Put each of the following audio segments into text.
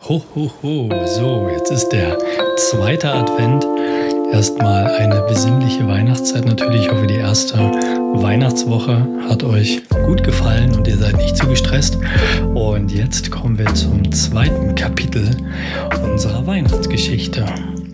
Ho, ho, ho. So, jetzt ist der zweite Advent. Erstmal eine besinnliche Weihnachtszeit natürlich. Ich hoffe, die erste Weihnachtswoche hat euch gut gefallen und ihr seid nicht zu gestresst. Und jetzt kommen wir zum zweiten Kapitel unserer Weihnachtsgeschichte.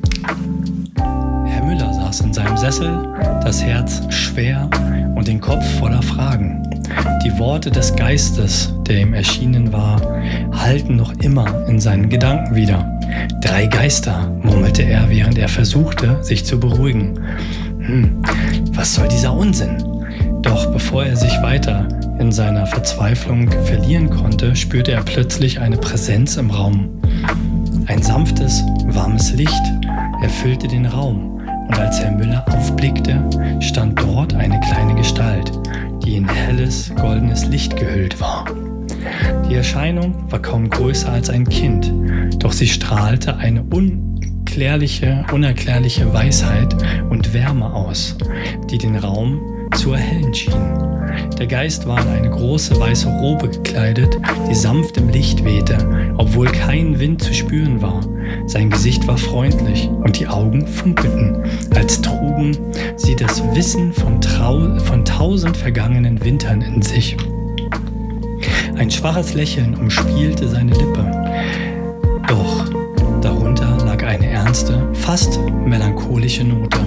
Herr Müller saß in seinem Sessel, das Herz schwer und den Kopf voller Fragen. Die Worte des Geistes, der ihm erschienen war, hallten noch immer in seinen Gedanken wieder. 3 Geister, murmelte er, während er versuchte, sich zu beruhigen. Was soll dieser Unsinn? Doch bevor er sich weiter in seiner Verzweiflung verlieren konnte, spürte er plötzlich eine Präsenz im Raum. Ein sanftes, warmes Licht erfüllte den Raum, und als Herr Müller aufblickte, stand dort eine kleine Gestalt, die in helles, goldenes Licht gehüllt war. Die Erscheinung war kaum größer als ein Kind, doch sie strahlte eine unerklärliche Weisheit und Wärme aus, die den Raum zu erhellen schien. Der Geist war in eine große weiße Robe gekleidet, die sanft im Licht wehte, obwohl kein Wind zu spüren war. Sein Gesicht war freundlich und die Augen funkelten, als trugen sie das Wissen von 1000 vergangenen Wintern in sich. Ein schwaches Lächeln umspielte seine Lippe, doch darunter lag eine ernste, fast melancholische Note.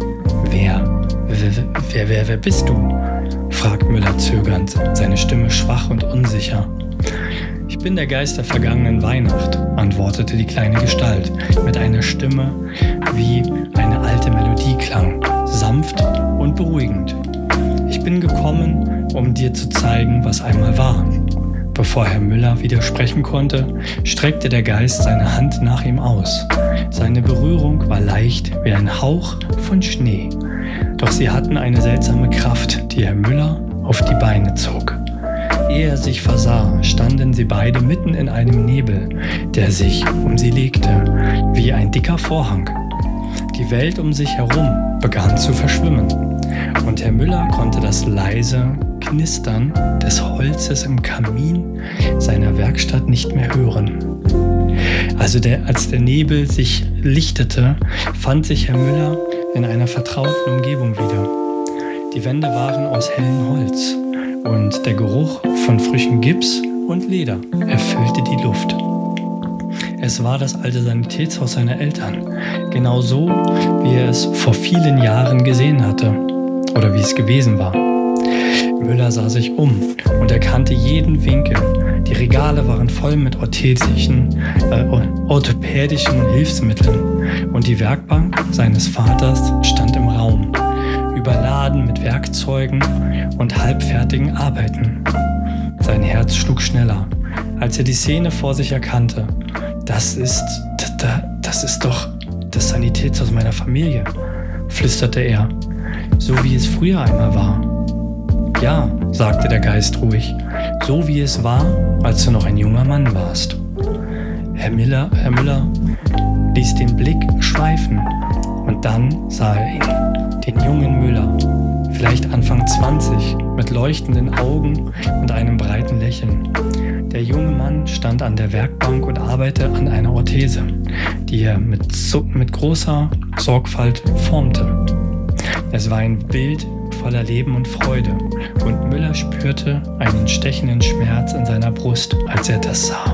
Wer bist du?, fragt Müller zögernd, seine Stimme schwach und unsicher. Ich bin der Geist der vergangenen Weihnacht, antwortete die kleine Gestalt mit einer Stimme, wie eine alte Melodie klang, sanft und beruhigend. Ich bin gekommen, um dir zu zeigen, was einmal war. Bevor Herr Müller widersprechen konnte, streckte der Geist seine Hand nach ihm aus. Seine Berührung war leicht wie ein Hauch von Schnee. Doch sie hatten eine seltsame Kraft, die Herr Müller auf die Beine zog. Ehe er sich versah, standen sie beide mitten in einem Nebel, der sich um sie legte, wie ein dicker Vorhang. Die Welt um sich herum begann zu verschwimmen, und Herr Müller konnte das leise Knistern des Holzes im Kamin seiner Werkstatt nicht mehr hören. Als der Nebel sich lichtete, fand sich Herr Müller in einer vertrauten Umgebung wieder. Die Wände waren aus hellem Holz und der Geruch von frischem Gips und Leder erfüllte die Luft. Es war das alte Sanitätshaus seiner Eltern, genau so, wie er es vor vielen Jahren gesehen hatte oder wie es gewesen war. Müller sah sich um und erkannte jeden Winkel. Die Regale waren voll mit orthopädischen Hilfsmitteln und die Werkbank seines Vaters stand im Raum, überladen mit Werkzeugen und halbfertigen Arbeiten. Sein Herz schlug schneller, als er die Szene vor sich erkannte. Das ist doch das Sanitätshaus meiner Familie, flüsterte er, so wie es früher einmal war. Ja, sagte der Geist ruhig, so wie es war, als du noch ein junger Mann warst. Herr Müller ließ den Blick schweifen und dann sah er ihn, den jungen Müller, vielleicht Anfang 20, mit leuchtenden Augen und einem breiten Lächeln. Der junge Mann stand an der Werkbank und arbeitete an einer Orthese, die er mit großer Sorgfalt formte. Es war ein Bild voller Leben und Freude, und Müller spürte einen stechenden Schmerz in seiner Brust, als er das sah.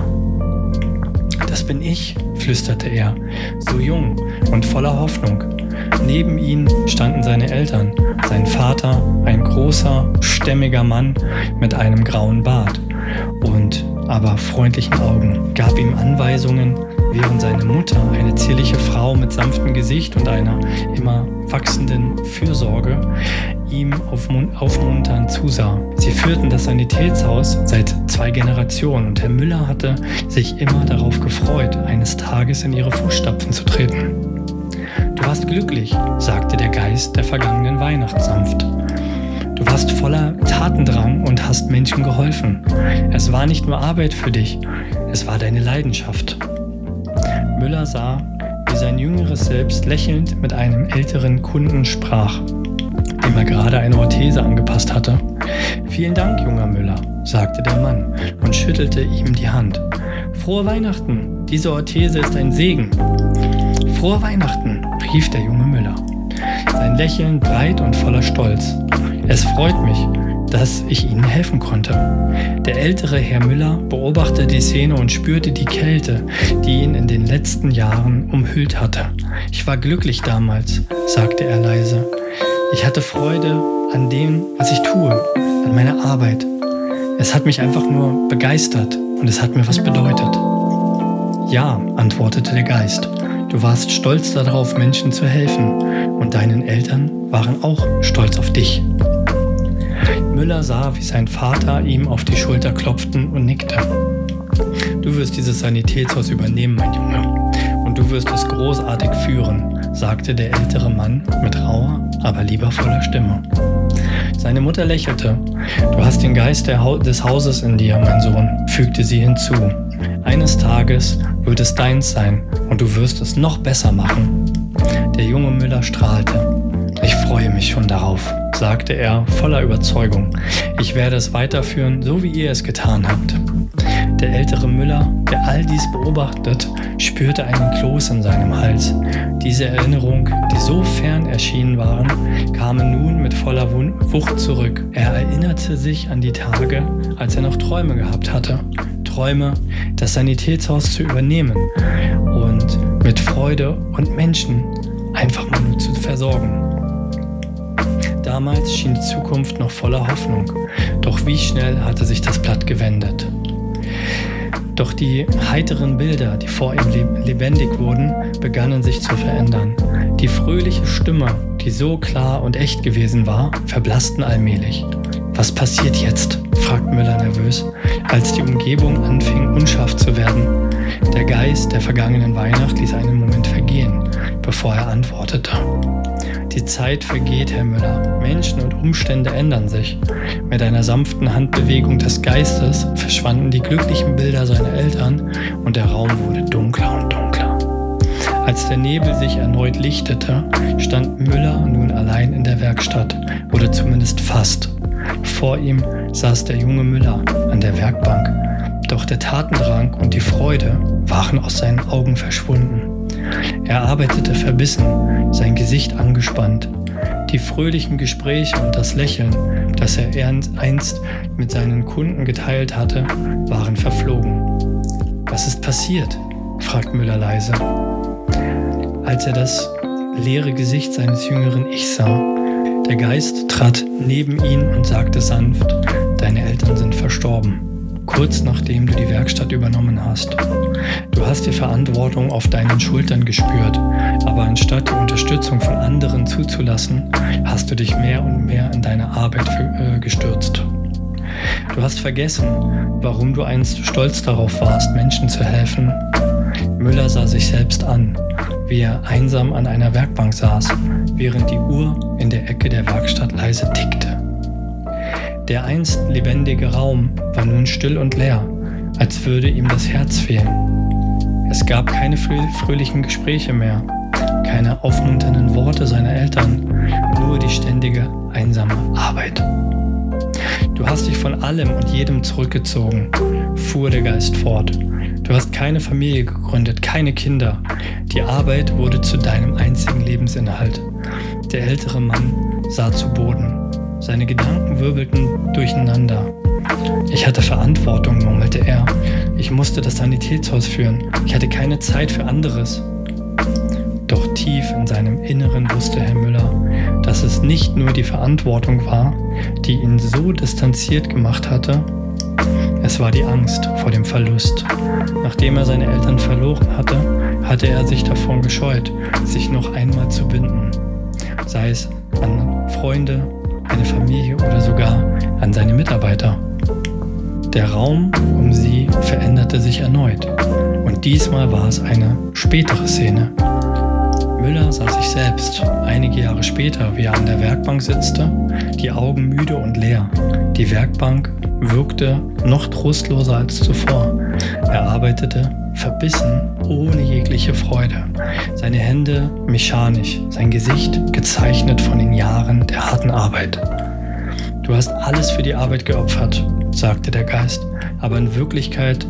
Das bin ich, flüsterte er, so jung und voller Hoffnung. Neben ihm standen seine Eltern, sein Vater, ein großer, stämmiger Mann mit einem grauen Bart und aber freundlichen Augen, gab ihm Anweisungen, während seine Mutter, eine zierliche Frau mit sanftem Gesicht und einer immer wachsenden Fürsorge, ihm aufmunternd zusah. Sie führten das Sanitätshaus seit 2 Generationen und Herr Müller hatte sich immer darauf gefreut, eines Tages in ihre Fußstapfen zu treten. Du warst glücklich, sagte der Geist der vergangenen Weihnacht sanft. Du warst voller Tatendrang und hast Menschen geholfen. Es war nicht nur Arbeit für dich, es war deine Leidenschaft. Müller sah, wie sein jüngeres Selbst lächelnd mit einem älteren Kunden sprach, dem er gerade eine Orthese angepasst hatte. Vielen Dank, junger Müller, sagte der Mann und schüttelte ihm die Hand. Frohe Weihnachten, diese Orthese ist ein Segen. Frohe Weihnachten, rief der junge Müller, sein Lächeln breit und voller Stolz. Es freut mich, dass ich Ihnen helfen konnte. Der ältere Herr Müller beobachtete die Szene und spürte die Kälte, die ihn in den letzten Jahren umhüllt hatte. Ich war glücklich damals, sagte er leise. Ich hatte Freude an dem, was ich tue, an meiner Arbeit. Es hat mich einfach nur begeistert und es hat mir was bedeutet. Ja, antwortete der Geist. Du warst stolz darauf, Menschen zu helfen und deinen Eltern waren auch stolz auf dich. Müller sah, wie sein Vater ihm auf die Schulter klopfte und nickte. Du wirst dieses Sanitätshaus übernehmen, mein Junge, und du wirst es großartig führen, sagte der ältere Mann mit rauer, aber liebevoller Stimme. Seine Mutter lächelte. Du hast den Geist des Hauses in dir, mein Sohn, fügte sie hinzu. Eines Tages wird es deins sein und du wirst es noch besser machen. Der junge Müller strahlte. Ich freue mich schon darauf, sagte er voller Überzeugung. Ich werde es weiterführen, so wie ihr es getan habt. Der ältere Müller, der all dies beobachtet, spürte einen Kloß in seinem Hals. Diese Erinnerungen, die so fern erschienen waren, kamen nun mit voller Wucht zurück. Er erinnerte sich an die Tage, als er noch Träume gehabt hatte. Träume, das Sanitätshaus zu übernehmen und mit Freude und Menschen einfach mal nur zu versorgen. Damals schien die Zukunft noch voller Hoffnung, doch wie schnell hatte sich das Blatt gewendet. Doch die heiteren Bilder, die vor ihm lebendig wurden, begannen sich zu verändern. Die fröhliche Stimme, die so klar und echt gewesen war, verblassten allmählich. Was passiert jetzt? Fragt Müller nervös, als die Umgebung anfing, unscharf zu werden. Der Geist der vergangenen Weihnacht ließ einen Moment vergehen, bevor er antwortete. Die Zeit vergeht, Herr Müller. Menschen und Umstände ändern sich. Mit einer sanften Handbewegung des Geistes verschwanden die glücklichen Bilder seiner Eltern und der Raum wurde dunkler und dunkler. Als der Nebel sich erneut lichtete, stand Müller nun allein in der Werkstatt, oder zumindest fast. Vor ihm saß der junge Müller an der Werkbank, doch der Tatendrang und die Freude waren aus seinen Augen verschwunden. Er arbeitete verbissen, sein Gesicht angespannt. Die fröhlichen Gespräche und das Lächeln, das er einst mit seinen Kunden geteilt hatte, waren verflogen. Was ist passiert? Fragt Müller leise. Als er das leere Gesicht seines jüngeren Ichs sah, der Geist trat neben ihn und sagte sanft, deine Eltern sind verstorben, kurz nachdem du die Werkstatt übernommen hast. Du hast die Verantwortung auf deinen Schultern gespürt, aber anstatt die Unterstützung von anderen zuzulassen, hast du dich mehr und mehr in deine Arbeit gestürzt. Du hast vergessen, warum du einst stolz darauf warst, Menschen zu helfen. Müller sah sich selbst an, wie er einsam an einer Werkbank saß, während die Uhr in der Ecke der Werkstatt leise tickte. Der einst lebendige Raum war nun still und leer, als würde ihm das Herz fehlen. Es gab keine fröhlichen Gespräche mehr, keine aufmunternden Worte seiner Eltern, nur die ständige, einsame Arbeit. Du hast dich von allem und jedem zurückgezogen, fuhr der Geist fort. Du hast keine Familie gegründet, keine Kinder. Die Arbeit wurde zu deinem einzigen Lebensinhalt. Der ältere Mann sah zu Boden. Seine Gedanken wirbelten durcheinander. Ich hatte Verantwortung, murmelte er. Ich musste das Sanitätshaus führen. Ich hatte keine Zeit für anderes. Doch tief in seinem Inneren wusste Herr Müller, dass es nicht nur die Verantwortung war, die ihn so distanziert gemacht hatte. Es war die Angst vor dem Verlust. Nachdem er seine Eltern verloren hatte, hatte er sich davon gescheut, sich noch einmal zu binden. Sei es an Freunde, eine Familie oder sogar an seine Mitarbeiter. Der Raum um sie veränderte sich erneut. Und diesmal war es eine spätere Szene. Müller sah sich selbst, einige Jahre später, wie er an der Werkbank sitzte, die Augen müde und leer. Die Werkbank wirkte noch trostloser als zuvor. Er arbeitete verbissen, ohne jegliche Freude. Seine Hände mechanisch, sein Gesicht gezeichnet von den Jahren der harten Arbeit. Du hast alles für die Arbeit geopfert, sagte der Geist, aber in Wirklichkeit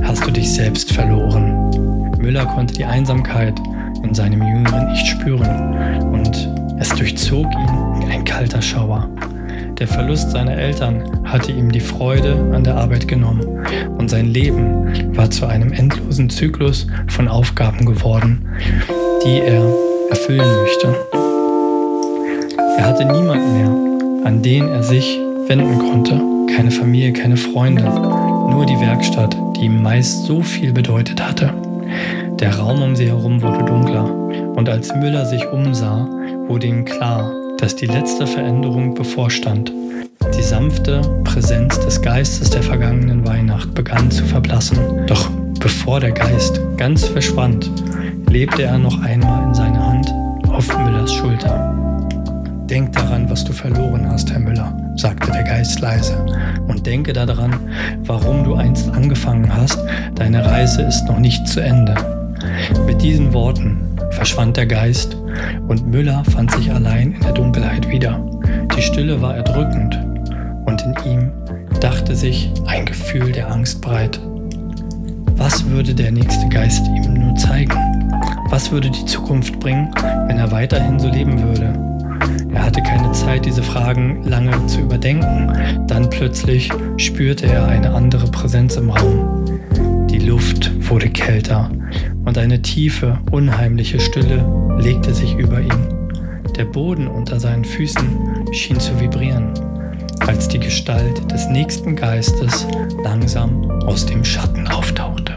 hast du dich selbst verloren. Müller konnte die Einsamkeit in seinem jüngeren Ich spüren und es durchzog ihn wie ein kalter Schauer. Der Verlust seiner Eltern hatte ihm die Freude an der Arbeit genommen und sein Leben war zu einem endlosen Zyklus von Aufgaben geworden, die er erfüllen möchte. Er hatte niemanden mehr, an den er sich wenden konnte. Keine Familie, keine Freunde, nur die Werkstatt, die ihm meist so viel bedeutet hatte. Der Raum um sie herum wurde dunkler und als Müller sich umsah, wurde ihm klar, dass die letzte Veränderung bevorstand. Die sanfte Präsenz des Geistes der vergangenen Weihnacht begann zu verblassen. Doch bevor der Geist ganz verschwand, lebte er noch einmal in seiner Hand auf Müllers Schulter. »Denk daran, was du verloren hast, Herr Müller«, sagte der Geist leise, »und denke daran, warum du einst angefangen hast. Deine Reise ist noch nicht zu Ende.« Mit diesen Worten verschwand der Geist und Müller fand sich allein in der Dunkelheit wieder. Die Stille war erdrückend und in ihm dachte sich ein Gefühl der Angst breit. Was würde der nächste Geist ihm nur zeigen? Was würde die Zukunft bringen, wenn er weiterhin so leben würde? Er hatte keine Zeit, diese Fragen lange zu überdenken. Dann plötzlich spürte er eine andere Präsenz im Raum. Die Luft wurde kälter und eine tiefe, unheimliche Stille legte sich über ihn. Der Boden unter seinen Füßen schien zu vibrieren, als die Gestalt des nächsten Geistes langsam aus dem Schatten auftauchte.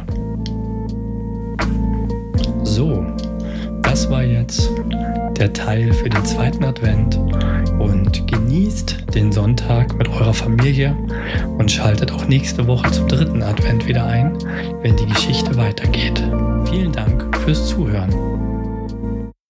So, das war jetzt der Teil für den zweiten Advent und genießt den Sonntag mit eurer Familie und schaltet auch nächste Woche zum dritten Advent wieder ein, wenn die Geschichte weitergeht. Vielen Dank fürs Zuhören.